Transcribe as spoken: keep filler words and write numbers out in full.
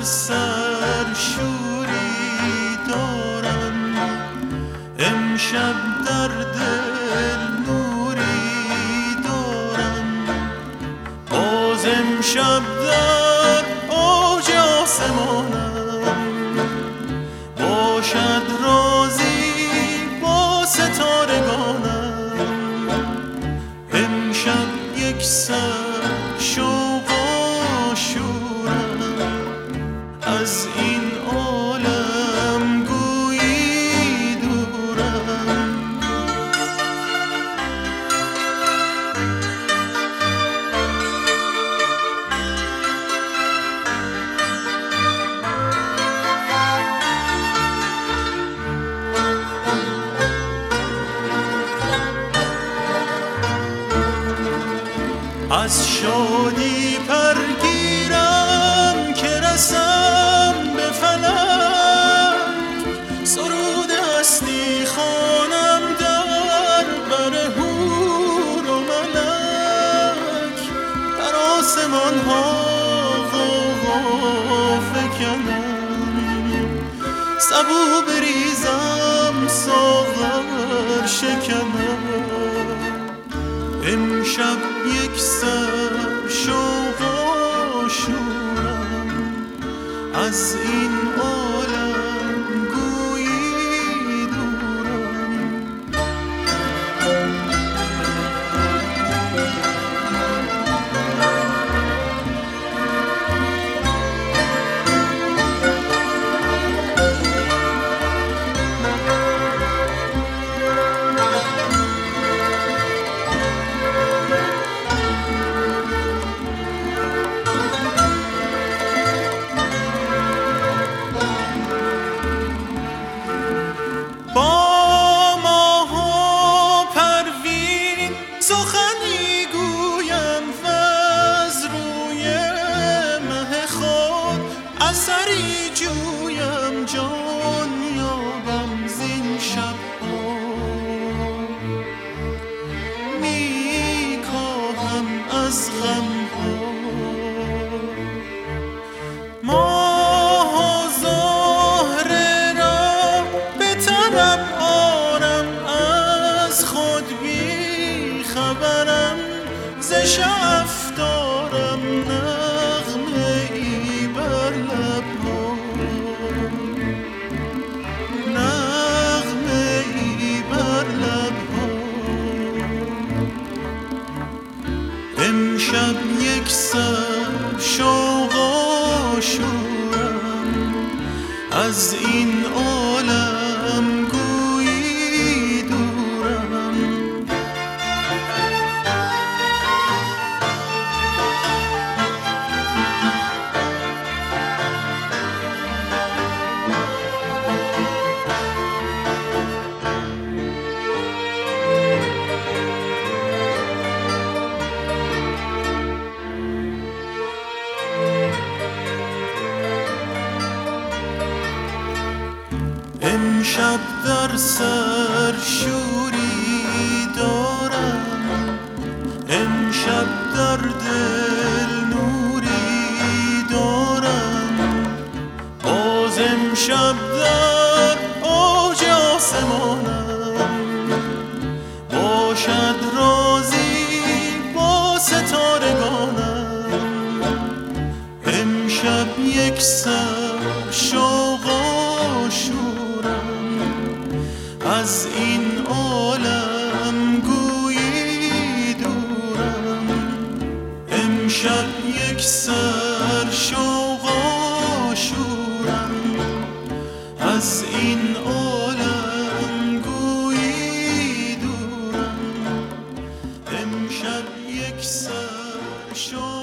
سر شوری دارم، امشب در دل نوری دارم، باز امشب در اوج آسمانم، باشد رازی با ستارگانم، امشب یک سر شوق و شورم، از این عالم گویی دورم. از شادی پرگیرم که رسم به فلک، سرود هستی خوانم در بر حور و ملک، در آسمان ها غوغا فکنم، سبو بریزم ساغر شکنم، امشب یک سر شوق و شورم، از این عالم گویی دورم. با ماه و پروین سخنی گویم وز روی مه خود اثری جویم، جان یابم زین شب‌ها، می کاهم از غم‌ها، ماه و زهره را به طرب آرم، از خود بی خبرم، ز شعف دارم نغمه ای بر لب‌ها، نغمه ای بر لب‌ها، امشب یک سر شوق و شورم، از این عالم گویی دورم. امشب در سر شوری دارم، امشب در دل نوری دارم، باز امشب در اوج آسمانم، باشد رازی با ستارگانم، امشب یک سر شوق و شورم، از این عالم گویی دورم، امشب یک سر شوق و شورم، از این عالم گویی دورم، امشب یک سر شوق